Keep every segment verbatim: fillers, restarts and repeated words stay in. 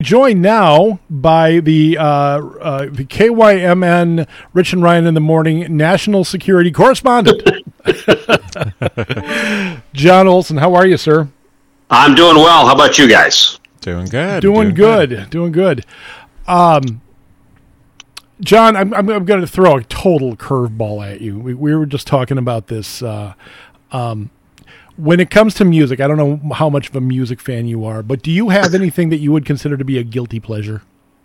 joined now by the uh, uh, the K Y M N Rich and Ryan in the Morning national security correspondent, John Olson. How are you, sir? I'm doing well. How about you guys? Doing good. Doing, doing good. good. Doing good. Um, John, I'm, I'm, I'm going to throw a total curveball at you. We, we were just talking about this. Uh, um, when it comes to music, I don't know how much of a music fan you are, but do you have anything that you would consider to be a guilty pleasure?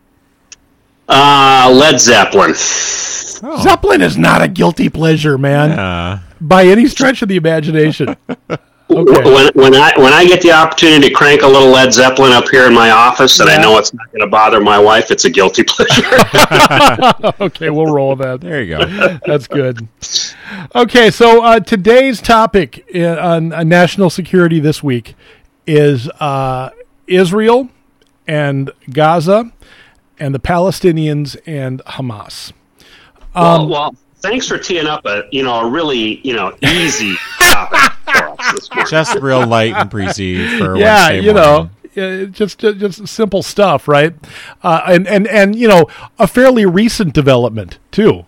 Uh, Led Zeppelin. Oh. Zeppelin is not a guilty pleasure, man, yeah. by any stretch of the imagination. Okay. When when I when I get the opportunity to crank a little Led Zeppelin up here in my office, and yeah. I know it's not going to bother my wife, it's a guilty pleasure. Okay, we'll roll with that. There you go. That's good. Okay, so uh, today's topic in, on uh, national security this week is uh, Israel and Gaza and the Palestinians and Hamas. Um, well, well, thanks for teeing up a you know a really you know easy topic. Just real light and breezy for yeah, Wednesday you morning. know, just just simple stuff, right? Uh, and and and you know, a fairly recent development too.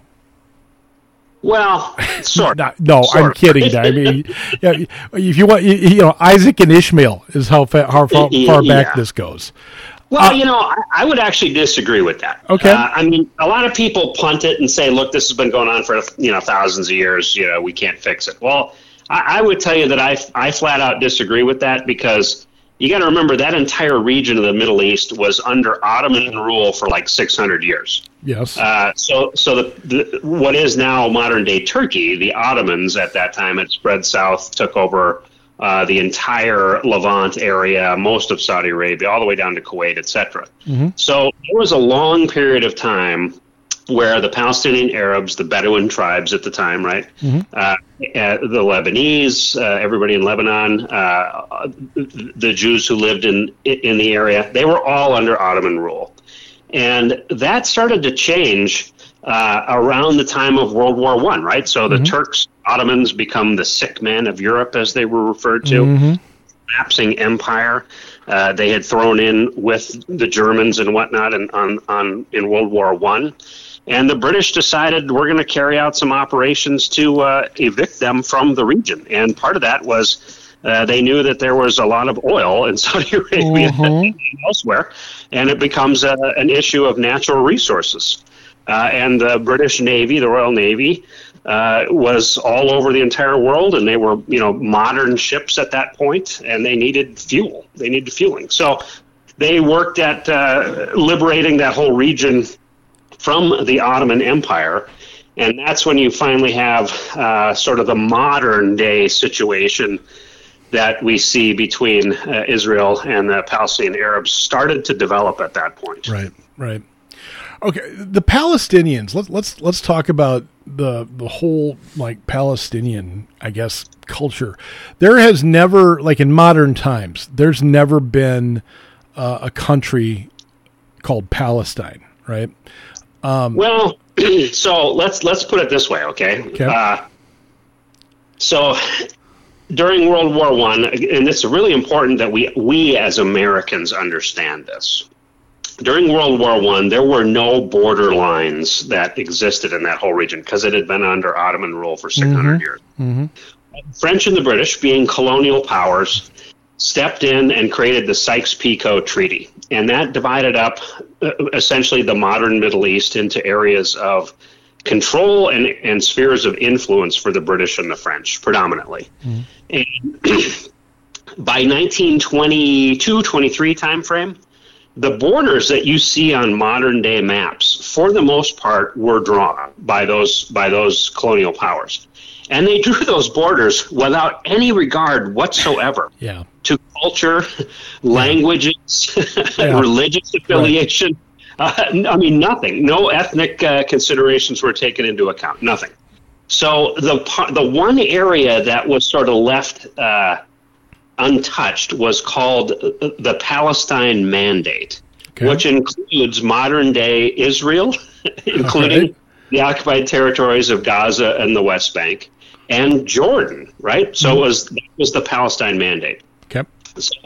Well, sort no, no sort I'm kidding. I mean, yeah, if you want, you, you know, Isaac and Ishmael is how far, how far, far yeah. back this goes. Well, uh, you know, I, I would actually disagree with that. Okay. Uh, I mean, a lot of people punt it and say, "Look, this has been going on for you know thousands of years. You know, we can't fix it." Well. I would tell you that I, I flat out disagree with that because you got to remember that entire region of the Middle East was under Ottoman rule for like six hundred years. Yes. Uh, so so the, the what is now modern day Turkey, the Ottomans at that time had spread south, took over uh, the entire Levant area, most of Saudi Arabia, all the way down to Kuwait, et cetera. Mm-hmm. So there was a long period of time where the Palestinian Arabs, the Bedouin tribes at the time, right, mm-hmm. uh, uh, the Lebanese, uh, everybody in Lebanon, uh, the Jews who lived in in the area, they were all under Ottoman rule. And that started to change uh, around the time of World War One, right? So the mm-hmm. Turks, Ottomans become the sick men of Europe, as they were referred to, mm-hmm. collapsing empire. Uh, they had thrown in with the Germans and whatnot in, on, on, in World War One. And the British decided we're going to carry out some operations to uh, evict them from the region. And part of that was uh, they knew that there was a lot of oil in Saudi Arabia mm-hmm. and elsewhere, and it becomes a, an issue of natural resources. Uh, and the British Navy, the Royal Navy, uh, was all over the entire world, and they were, you know, modern ships at that point, and they needed fuel. They needed fueling. So they worked at uh, liberating that whole region from the Ottoman Empire, and that's when you finally have uh, sort of the modern day situation that we see between uh, Israel and the Palestinian Arabs started to develop at that point. Right, right. Okay, the Palestinians. Let's let's let's talk about the the whole like Palestinian, I guess, culture. There has never, like in modern times, there's never been uh, a country called Palestine, right? Um, well, so let's let's put it this way, okay? okay. Uh, so during World War One, and it's really important that we we as Americans understand this. During World War One, there were no border lines that existed in that whole region because it had been under Ottoman rule for six hundred mm-hmm. years. Mm-hmm. French and the British, being colonial powers, stepped in and created the Sykes-Picot Treaty. And that divided up uh, essentially the modern Middle East into areas of control and, and spheres of influence for the British and the French, predominantly. Mm-hmm. And by nineteen twenty-two, twenty-three timeframe, the borders that you see on modern day maps, for the most part, were drawn by those by those colonial powers. And they drew those borders without any regard whatsoever yeah. to culture, languages, yeah. religious affiliation. Right. Uh, I mean, nothing. No ethnic uh, considerations were taken into account. Nothing. So the the one area that was sort of left uh, untouched was called the Palestine Mandate, okay. which includes modern-day Israel, including okay. the occupied territories of Gaza and the West Bank, and Jordan, right? So mm-hmm. it was that was the Palestine Mandate. Okay. So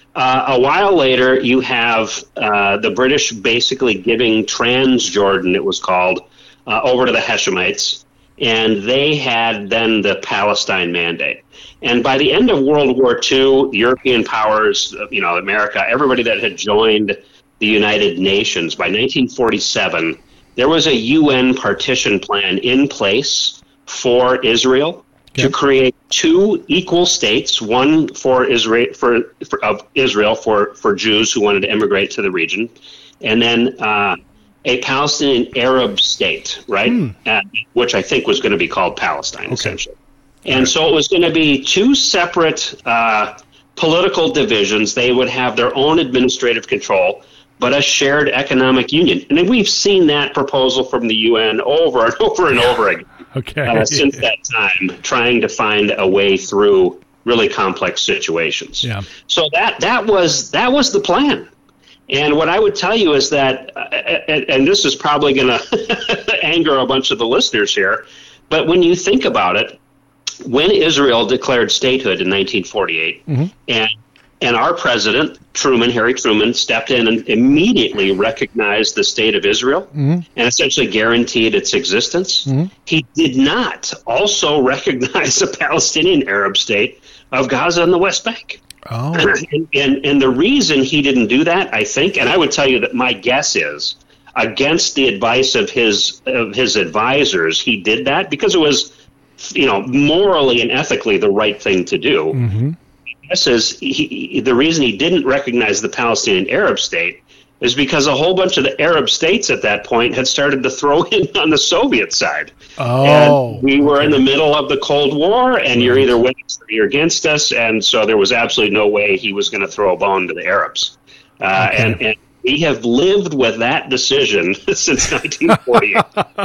uh, a while later, you have uh, the British basically giving Transjordan, it was called, uh, over to the Hashemites, and they had then the Palestine Mandate. And by the end of World War Two, the European powers, you know, America, everybody that had joined the United Nations, by nineteen forty-seven, there was a U N partition plan in place for Israel okay. to create two equal states, one for Israel for, for of Israel for, for Jews who wanted to immigrate to the region, and then uh, a Palestinian Arab state, right, hmm. uh, which I think was going to be called Palestine, okay. essentially. And right. so it was going to be two separate uh, political divisions. They would have their own administrative control, but a shared economic union. And we've seen that proposal from the U N over and over and over again okay. uh, since that time, trying to find a way through really complex situations. Yeah. So that that was that was the plan. And what I would tell you is that, uh, and, and this is probably going to anger a bunch of the listeners here, but when you think about it, when Israel declared statehood in nineteen forty-eight, mm-hmm. and and our president, Truman, Harry Truman, stepped in and immediately recognized the state of Israel mm-hmm. and essentially guaranteed its existence, mm-hmm. he did not also recognize the Palestinian Arab state of Gaza and the West Bank. Oh. And, and, and the reason he didn't do that, I think, and I would tell you that my guess is, against the advice of his of his advisors, he did that because it was, you know, morally and ethically the right thing to do. Mm-hmm. This is he, the reason he didn't recognize the Palestinian Arab state is because a whole bunch of the Arab states at that point had started to throw in on the Soviet side. Oh, and we were okay. in the middle of the Cold War, and you're either with us or you're against us, and so there was absolutely no way he was going to throw a bone to the Arabs. Uh, okay. and, and we have lived with that decision since nineteen forty-eight.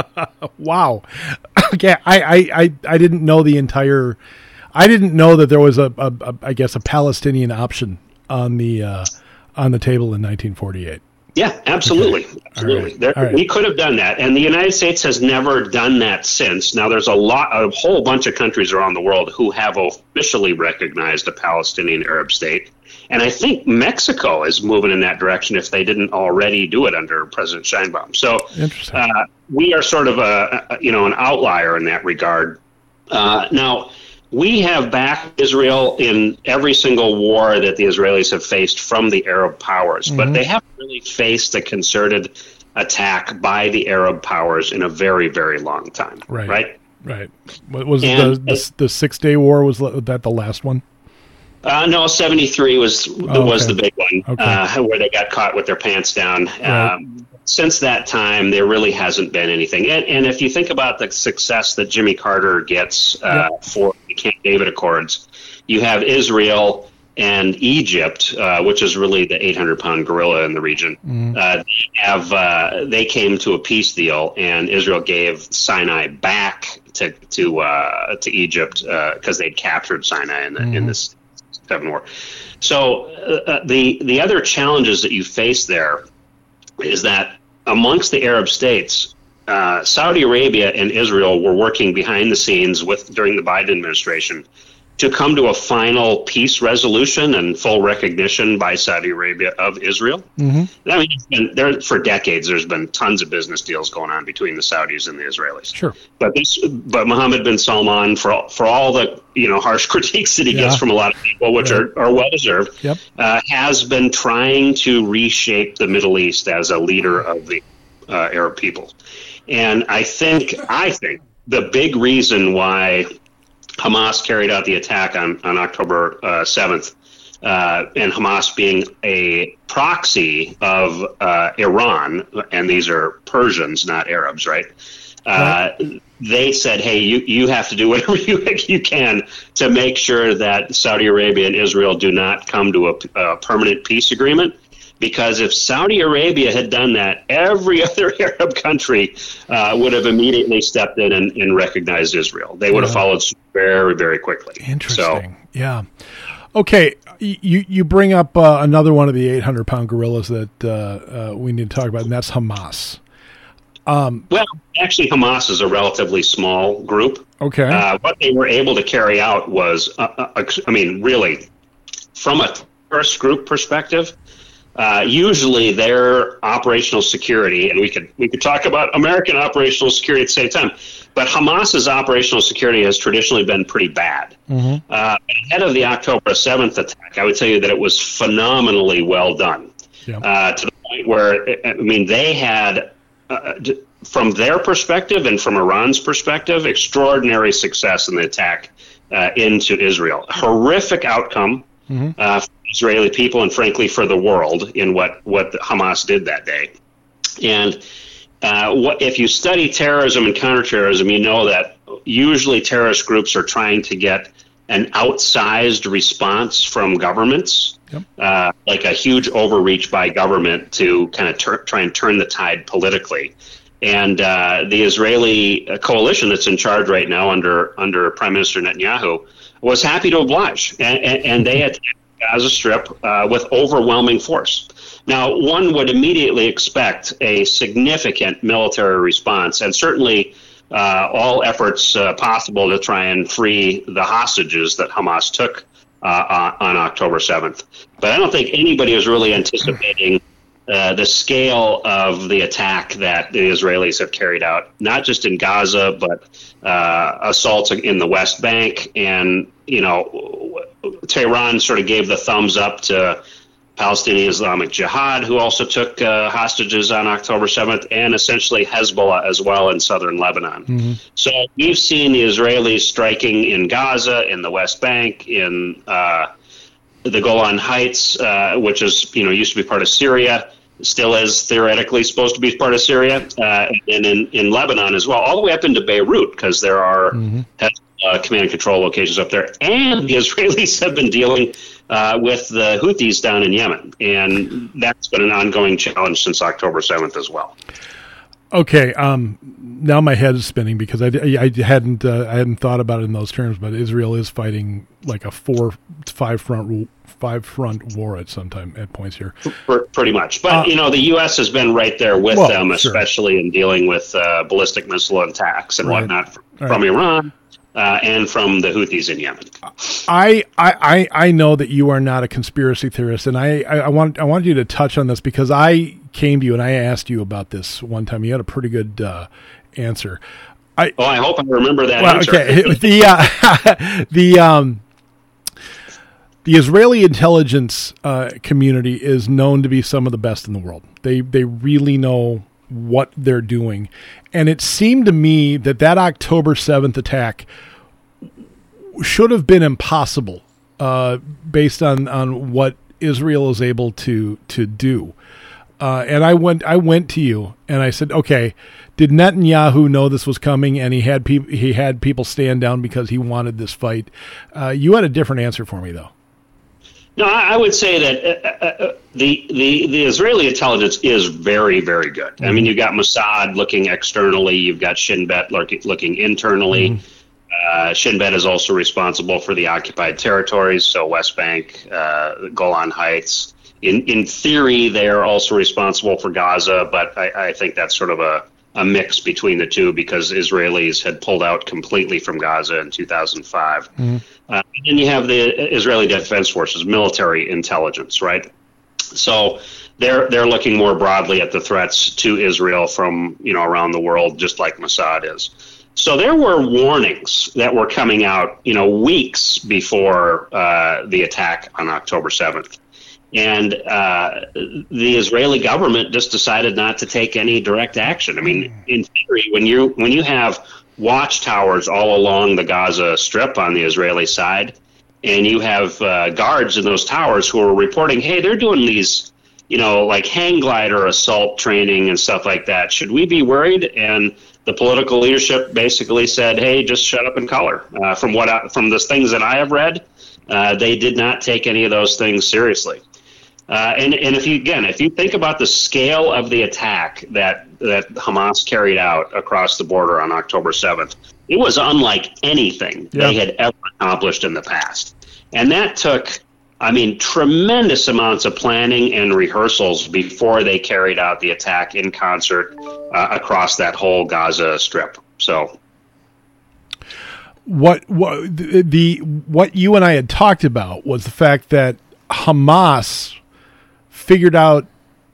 Wow. Okay, I, I, I, I didn't know the entire. I didn't know that there was a, a, a I guess, a Palestinian option on the uh, on the table in nineteen forty-eight. Yeah, absolutely, okay. absolutely. Right. There, right. We could have done that, and the United States has never done that since. Now, there's a lot, a whole bunch of countries around the world who have officially recognized a Palestinian Arab state, and I think Mexico is moving in that direction if they didn't already do it under President Sheinbaum. So, uh, we are sort of a, a you know an outlier in that regard. Uh, now. We have backed Israel in every single war that the Israelis have faced from the Arab powers, mm-hmm. but they haven't really faced a concerted attack by the Arab powers in a very, very long time. Right. Right. Right. What was and, the, the the Six Day War? Was that the last one? Uh, no, seventy-three was oh, was okay. the big one, okay. uh, where they got caught with their pants down. Right. Um, since that time, there really hasn't been anything. And, and if you think about the success that Jimmy Carter gets uh, yep. for the Camp David Accords, you have Israel and Egypt, uh, which is really the eight hundred pound gorilla in the region. Mm. Uh, they have uh, they came to a peace deal, and Israel gave Sinai back to to uh, to Egypt because uh, they'd captured Sinai in, the, mm. in this seven war. So uh, the the other challenges that you face there is that amongst the Arab states, uh, Saudi Arabia and Israel were working behind the scenes with during the Biden administration to come to a final peace resolution and full recognition by Saudi Arabia of Israel. Mm-hmm. I mean, it's been, there for decades, there's been tons of business deals going on between the Saudis and the Israelis. Sure, but this, but Mohammed bin Salman, for all, for all the you know harsh critiques that he yeah. gets from a lot of people, which right. are, are well deserved, yep. uh, has been trying to reshape the Middle East as a leader of the uh, Arab people. And I think, I think the big reason why Hamas carried out the attack on, on October uh, seventh, uh, and Hamas being a proxy of uh, Iran, and these are Persians, not Arabs, right? Uh, right. They said, hey, you, you have to do whatever you, you can to make sure that Saudi Arabia and Israel do not come to a, a permanent peace agreement. Because if Saudi Arabia had done that, every other Arab country uh, would have immediately stepped in and, and recognized Israel. They would yeah. have followed very, very quickly. Interesting. So, yeah. Okay. You you bring up uh, another one of the eight hundred pound gorillas that uh, uh, we need to talk about, and that's Hamas. Um, well, actually, Hamas is a relatively small group. Okay. Uh, what they were able to carry out was, uh, uh, I mean, really, from a terrorist group perspective, uh, usually their operational security, and we could we could talk about American operational security at the same time, but Hamas's operational security has traditionally been pretty bad. Mm-hmm. Uh, ahead of the October seventh attack, I would tell you that it was phenomenally well done. Yeah. Uh, to the point where, I mean, they had, uh, from their perspective and from Iran's perspective, extraordinary success in the attack uh, into Israel. Horrific outcome mm-hmm. uh, for Israeli people and, frankly, for the world in what, what Hamas did that day. And uh, what, if you study terrorism and counterterrorism, you know that usually terrorist groups are trying to get an outsized response from governments. Yep. Uh, like a huge overreach by government to kind of ter- try and turn the tide politically. And uh, the Israeli coalition that's in charge right now under under Prime Minister Netanyahu was happy to oblige. And, and, and they attacked Gaza Strip uh, with overwhelming force. Now, one would immediately expect a significant military response, and certainly uh, all efforts uh, possible to try and free the hostages that Hamas took Uh, on October seventh. But I don't think anybody was really anticipating uh, the scale of the attack that the Israelis have carried out, not just in Gaza, but uh, assaults in the West Bank. And, you know, Tehran sort of gave the thumbs up to Palestinian Islamic Jihad, who also took uh, hostages on October seventh, and essentially Hezbollah as well in southern Lebanon. Mm-hmm. So we've seen the Israelis striking in Gaza, in the West Bank, in uh, the Golan Heights, uh, which is, you know, used to be part of Syria, still is theoretically supposed to be part of Syria, uh, and in, in Lebanon as well, all the way up into Beirut, because there are mm-hmm. uh, command and control locations up there. And the Israelis have been dealing Uh, with the Houthis down in Yemen, and that's been an ongoing challenge since October seventh as well. Okay, um, now my head is spinning because I, I hadn't uh, I hadn't thought about it in those terms, but Israel is fighting like a four five front five front war at some time at points here. Pretty much, but uh, you know the U S has been right there with well, them, especially sure. in dealing with uh, ballistic missile attacks and right. whatnot from, right. from Iran. Uh, and from the Houthis in Yemen. I, I I know that you are not a conspiracy theorist, and I, I, I want I want you to touch on this because I came to you and I asked you about this one time. You had a pretty good uh, answer. I, oh, I hope I remember that well, answer. Okay, the uh, the um, the Israeli intelligence uh, community is known to be some of the best in the world. They they really know what they're doing. And it seemed to me that that October seventh attack should have been impossible uh, based on, on what Israel is able to to do. Uh, and I went I went to you and I said, okay, did Netanyahu know this was coming and he had people he had people stand down because he wanted this fight? Uh, you had a different answer for me though. No, I would say that uh, uh, the, the the Israeli intelligence is very, very good. Mm-hmm. I mean, you've got Mossad looking externally. You've got Shin Bet looking, looking internally. Mm-hmm. Uh, Shin Bet is also responsible for the occupied territories, so West Bank, uh, Golan Heights. In in theory, they are also responsible for Gaza, but I, I think that's sort of a, a mix between the two because Israelis had pulled out completely from Gaza in two thousand five. Mm-hmm. Uh, and then you have the Israeli Defense Forces, military intelligence, right? So they're they're looking more broadly at the threats to Israel from, you know, around the world, just like Mossad is. So there were warnings that were coming out, you know, weeks before uh, the attack on October seventh. And uh, the Israeli government just decided not to take any direct action. I mean, in theory, when you when you have watchtowers all along the Gaza Strip on the Israeli side, and you have uh, guards in those towers who are reporting, hey, they're doing these, you know, like hang glider assault training and stuff like that. Should we be worried? And the political leadership basically said, hey, just shut up and color. Uh, from what I, from the things that I have read, uh, they did not take any of those things seriously. Uh, and, and if you, again, if you think about the scale of the attack that, that Hamas carried out across the border on October seventh, it was unlike anything yeah. they had ever accomplished in the past. And that took, I mean, tremendous amounts of planning and rehearsals before they carried out the attack in concert uh, across that whole Gaza Strip. So what, what the, the what you and I had talked about was the fact that Hamas figured out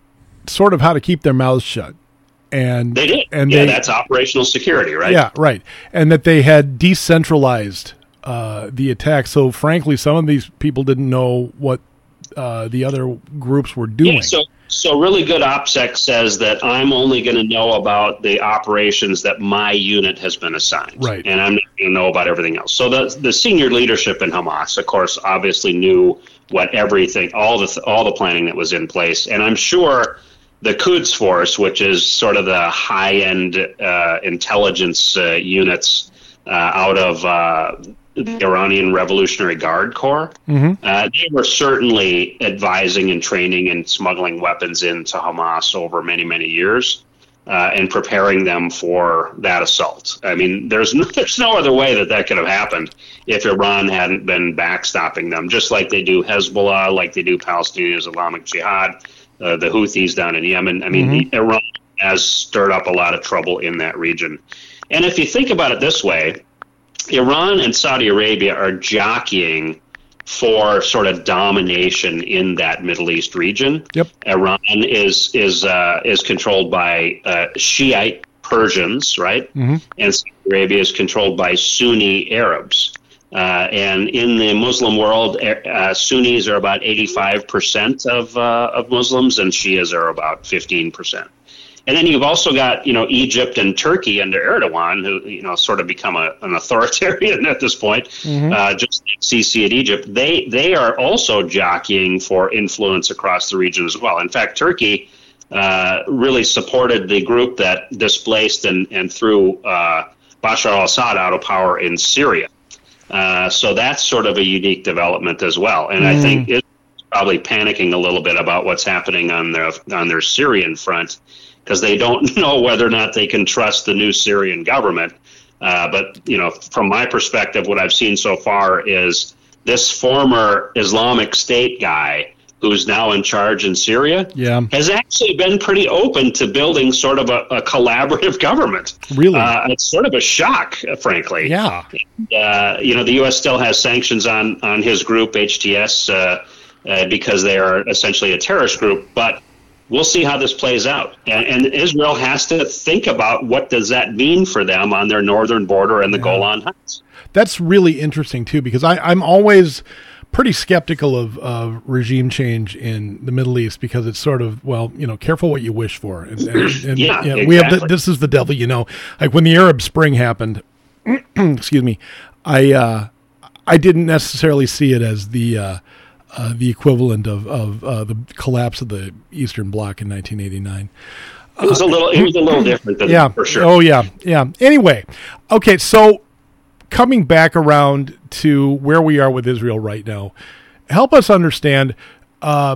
sort of how to keep their mouths shut. And they did. And yeah, they, that's operational security, right? Yeah, right. And that they had decentralized uh, the attack. So, frankly, some of these people didn't know what uh, the other groups were doing. Yeah, so, so really good OPSEC says that I'm only going to know about the operations that my unit has been assigned. Right. And I'm not going to know about everything else. So the the senior leadership in Hamas, of course, obviously knew what everything, all the all the planning that was in place. And I'm sure the Quds Force, which is sort of the high-end uh, intelligence uh, units uh, out of uh, the Iranian Revolutionary Guard Corps, mm-hmm. uh, they were certainly advising and training and smuggling weapons into Hamas over many, many years uh, and preparing them for that assault. I mean, there's no, there's no other way that that could have happened if Iran hadn't been backstopping them, just like they do Hezbollah, like they do Palestinian Islamic Jihad, Uh, the Houthis down in Yemen. I mean, mm-hmm. Iran has stirred up a lot of trouble in that region. And if you think about it this way, Iran and Saudi Arabia are jockeying for sort of domination in that Middle East region. Yep. Iran is is uh, is controlled by uh, Shiite Persians, right? Mm-hmm. And Saudi Arabia is controlled by Sunni Arabs. Uh, and in the Muslim world, uh, Sunnis are about eighty-five percent of uh, of Muslims, and Shias are about fifteen percent. And then you've also got, you know, Egypt and Turkey under Erdogan, who, you know, sort of become a, an authoritarian at this point, mm-hmm. uh, just like Sisi in Egypt. They they are also jockeying for influence across the region as well. In fact, Turkey uh, really supported the group that displaced and, and threw uh, Bashar al-Assad out of power in Syria. Uh, so that's sort of a unique development as well. And mm. I think it's probably panicking a little bit about what's happening on their on their Syrian front, because they don't know whether or not they can trust the new Syrian government. Uh, but, you know, from my perspective, what I've seen so far is this former Islamic State guy who's now in charge in Syria yeah. has actually been pretty open to building sort of a, a collaborative government. Really? Uh, it's sort of a shock, frankly. Yeah. Uh, you know, the U S still has sanctions on, on his group, H T S, uh, uh, because they are essentially a terrorist group. But we'll see how this plays out. And, and Israel has to think about what does that mean for them on their northern border and the yeah. Golan Heights. That's really interesting, too, because I, I'm always pretty skeptical of, of regime change in the Middle East, because it's sort of, well, you know, careful what you wish for. And, and, and yeah, you know, exactly. we have the, this is the devil, you know. Like when the Arab Spring happened, excuse me, I uh, I didn't necessarily see it as the uh, uh, the equivalent of of uh, the collapse of the Eastern Bloc in nineteen eighty-nine. It was a little it was a little different than yeah, for sure. Oh yeah, yeah. Anyway, okay, so coming back around to where we are with Israel right now, help us understand. Uh,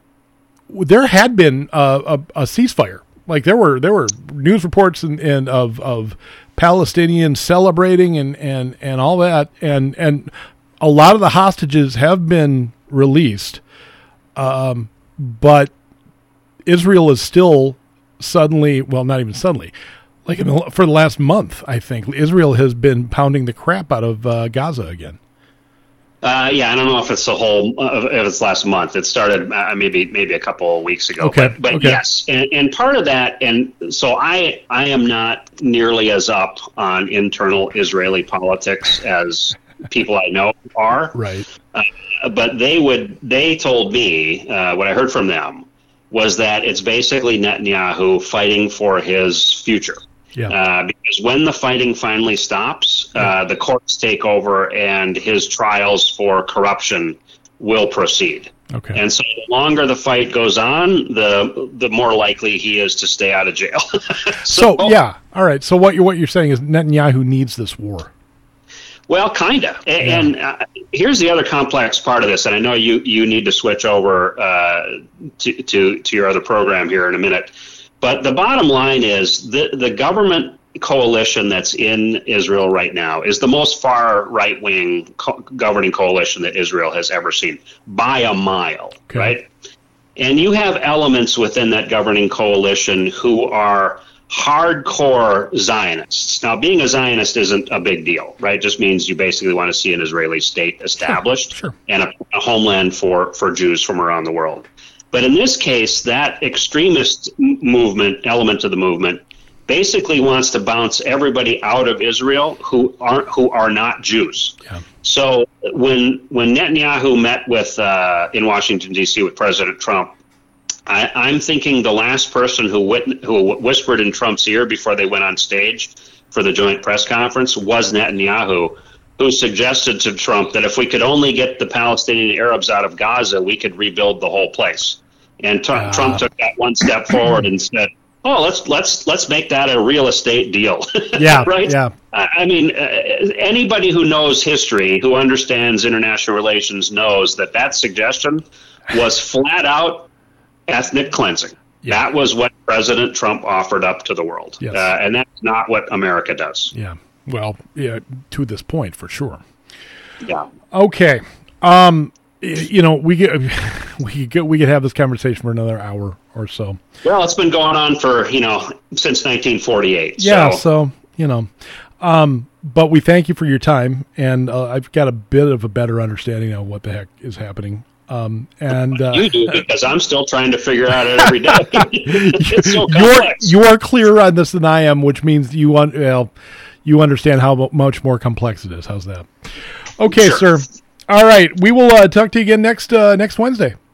there had been a, a, a ceasefire. Like there were there were news reports and, and of of Palestinians celebrating and, and, and all that, and and a lot of the hostages have been released, um, but Israel is still suddenly, well, not even suddenly, like in the, for the last month, I think Israel has been pounding the crap out of uh, Gaza again. Uh, yeah, I don't know if it's the whole, uh, if it's last month. It started uh, maybe maybe a couple of weeks ago. Okay. But, but okay. yes, and, and part of that, and so I I am not nearly as up on internal Israeli politics as people I know are. Right. Uh, but they would they told me uh, what I heard from them was that it's basically Netanyahu fighting for his future. Yeah. Uh, because when the fighting finally stops, uh, yeah. the courts take over and his trials for corruption will proceed. Okay. And so the longer the fight goes on, the the more likely he is to stay out of jail. so, so yeah, all right. So what you're what you're saying is Netanyahu needs this war. Well, kind of. And, yeah. and uh, here's the other complex part of this, and I know you, you need to switch over uh, to, to to your other program here in a minute. But the bottom line is the, the government coalition that's in Israel right now is the most far right-wing co- governing coalition that Israel has ever seen by a mile, okay. right? And you have elements within that governing coalition who are hardcore Zionists. Now, being a Zionist isn't a big deal, right? It just means you basically want to see an Israeli state established sure, sure. and a, a homeland for, for Jews from around the world. But in this case, that extremist movement, element of the movement, basically wants to bounce everybody out of Israel who aren't who are not Jews. Yeah. So when when Netanyahu met with uh, in Washington D C with President Trump, I, I'm thinking the last person who wit- who whispered in Trump's ear before they went on stage for the joint press conference was Netanyahu, who suggested to Trump that if we could only get the Palestinian Arabs out of Gaza, we could rebuild the whole place. And t- uh. Trump took that one step forward and said, "Oh, let's let's let's make that a real estate deal." Yeah, right. Yeah. I mean, uh, anybody who knows history, who understands international relations, knows that that suggestion was flat out ethnic cleansing. Yeah. That was what President Trump offered up to the world, yes. uh, and that's not what America does. Yeah. Well, yeah, to this point, for sure. Yeah. Okay. Um, you know, we get we get we could have this conversation for another hour or so. Well, it's been going on for, you know, since nineteen forty-eight. Yeah, so, so you know, um, but we thank you for your time, and uh, I've got a bit of a better understanding of what the heck is happening. Um, and uh, you do, because I'm still trying to figure out it every day. It's so complex. You're, you're clearer on this than I am, which means you un- well, you understand how much more complex it is. How's that? Okay, sure. sir. All right, we will uh, talk to you again next uh, next Wednesday.